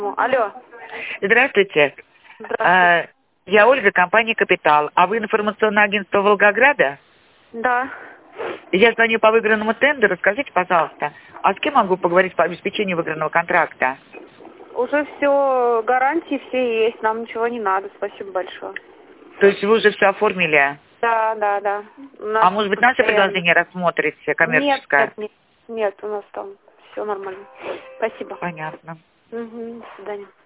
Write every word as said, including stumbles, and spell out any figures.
Алло. Здравствуйте. Здравствуйте. Я Ольга, компания «Капитал». А вы информационное агентство Волгограда? Да. Я звоню по выигранному тендеру. Скажите, пожалуйста, а с кем могу поговорить по обеспечению выигранного контракта? Уже все, гарантии все есть, нам ничего не надо. Спасибо большое. То есть вы уже все оформили? Да, да, да. У нас А может быть, наше постоянно... предложение рассмотрите, коммерческое? Нет, нет, нет, нет, у нас там все нормально. Спасибо. Понятно. Угу, до свидания.